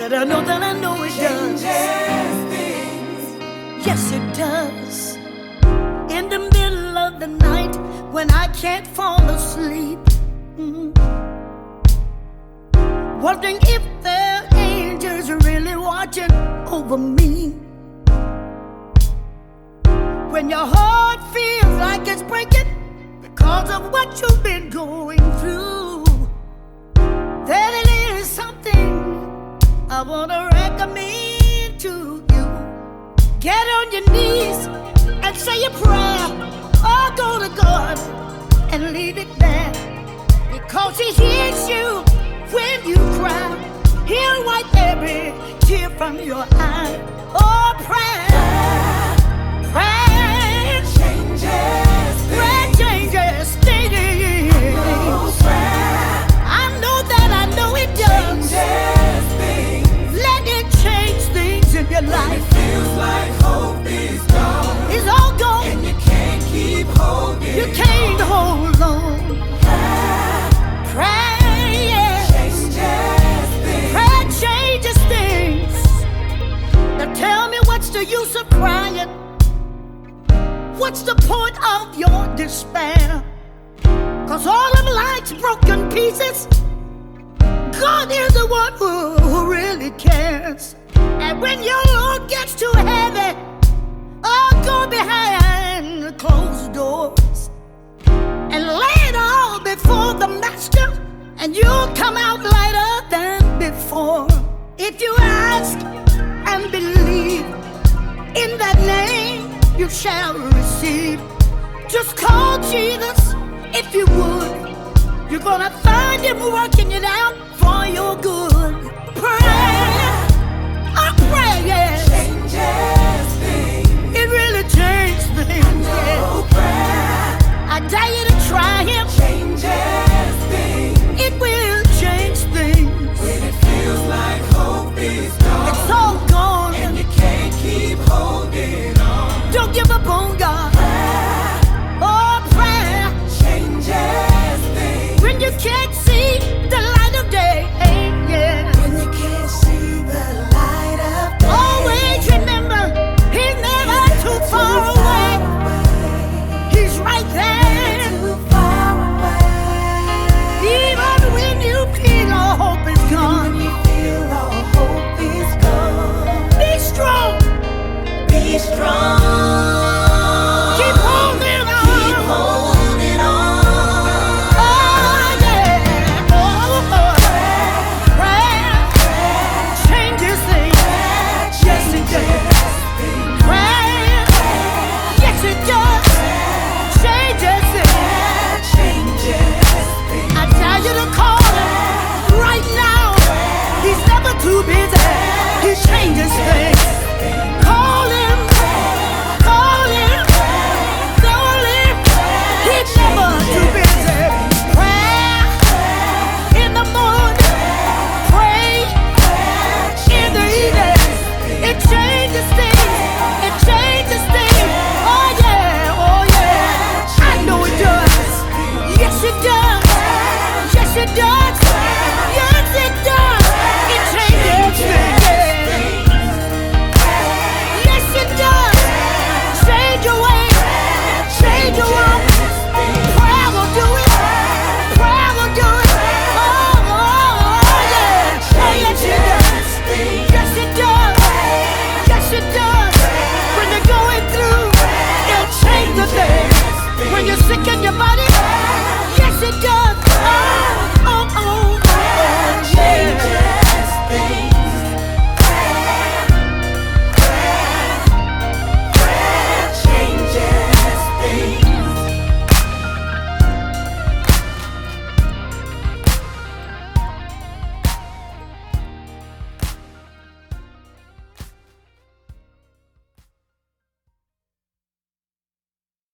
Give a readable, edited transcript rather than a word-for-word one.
Said I know that I know it does. Changes things. Yes, it does. In the middle of the night when I can't fall asleep, wondering if there are angels really watching over me. When your heart feels like it's breaking because of what you've been going through, then it is something I want to recommend to you. Get on your knees and say a prayer, or go to God and leave it there, because He hears you when you cry. He'll wipe every tear from your eye. Oh, prayer, prayer Changes prayer things. changes things. Oh, prayer I know that I know it does. changes things. Let it change things in your When it life. feels like hope is gone It's all gone. and you can't keep holding You can't hold on. Prayer changes things. prayer changes things. Now tell me, what's the use of crying? What's the point of your despair? 'Cause all of life's broken pieces, God is the one who really cares. And when your load gets too heavy, oh, go behind the closed doors and lay it all before the Master, and you'll come out lighter than before. If you ask and believe in that name, you shall receive. Just call Jesus if you would. You're gonna find Him working it out for your good. Pray.